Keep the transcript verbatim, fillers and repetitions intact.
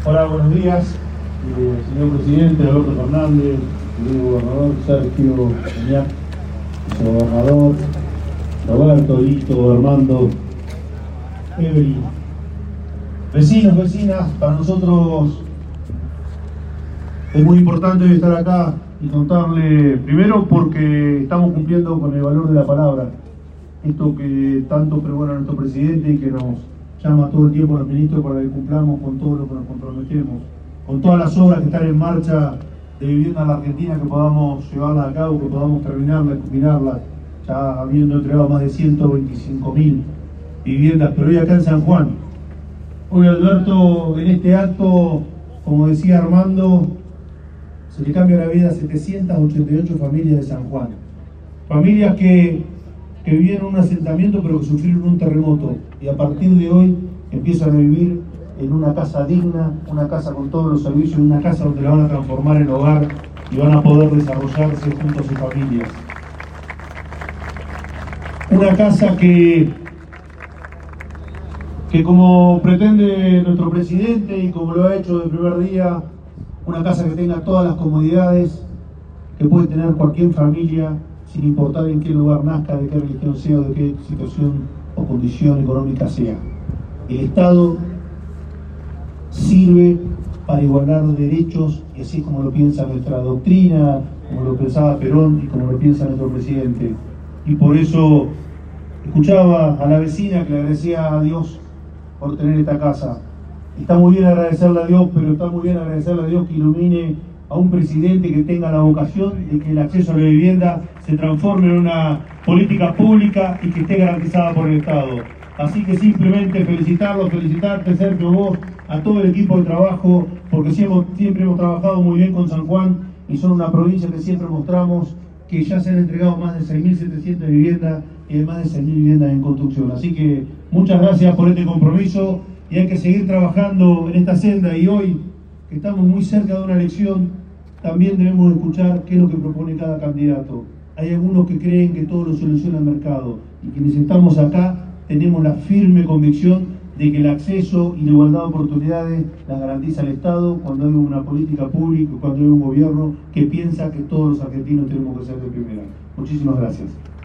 Hola, buenos días, eh, señor presidente, Alberto Fernández, señor gobernador Sergio Oñar, señor gobernador, Roberto, Lito, Armando, Evelyn, vecinos, vecinas, para nosotros es muy importante hoy estar acá y contarle, primero porque estamos cumpliendo con el valor de la palabra, esto que tanto pregona nuestro presidente y que nos llama todo el tiempo a los ministros para que cumplamos con todo lo que nos comprometemos, con todas las obras que están en marcha de vivienda en la Argentina, que podamos llevarlas a cabo, que podamos terminarlas, culminarlas, ya habiendo entregado más de ciento veinticinco mil viviendas, pero hoy acá en San Juan. Hoy Alberto, en este acto, como decía Armando, se le cambia la vida a setecientas ochenta y ocho familias de San Juan. Familias que, que vivían en un asentamiento pero que sufrieron un terremoto y a partir de hoy empiezan a vivir en una casa digna, una casa con todos los servicios, una casa donde la van a transformar en hogar y van a poder desarrollarse junto a sus familias. Una casa que, que como pretende nuestro presidente y como lo ha hecho desde el primer día, una casa que tenga todas las comodidades que puede tener cualquier familia, sin importar en qué lugar nazca, de qué religión sea o de qué situación o condición económica sea. El Estado sirve para igualar derechos, y así es como lo piensa nuestra doctrina, como lo pensaba Perón y como lo piensa nuestro presidente. Y por eso escuchaba a la vecina que le agradecía a Dios por tener esta casa. Está muy bien agradecerle a Dios, pero está muy bien agradecerle a Dios que ilumine a un presidente que tenga la vocación de que el acceso a la vivienda se transforme en una política pública y que esté garantizada por el Estado. Así que simplemente felicitarlos, felicitarte, Sergio, vos, a todo el equipo de trabajo, porque siempre, siempre hemos trabajado muy bien con San Juan y son una provincia que siempre mostramos que ya se han entregado más de seis mil setecientas viviendas y de más de seis mil viviendas en construcción. Así que muchas gracias por este compromiso y hay que seguir trabajando en esta senda, y hoy que estamos muy cerca de una elección también debemos escuchar qué es lo que propone cada candidato. Hay algunos que creen que todo lo soluciona el mercado y quienes estamos acá tenemos la firme convicción de que el acceso y la igualdad de oportunidades las garantiza el Estado cuando hay una política pública, cuando hay un gobierno que piensa que todos los argentinos tenemos que ser de primera. Muchísimas gracias.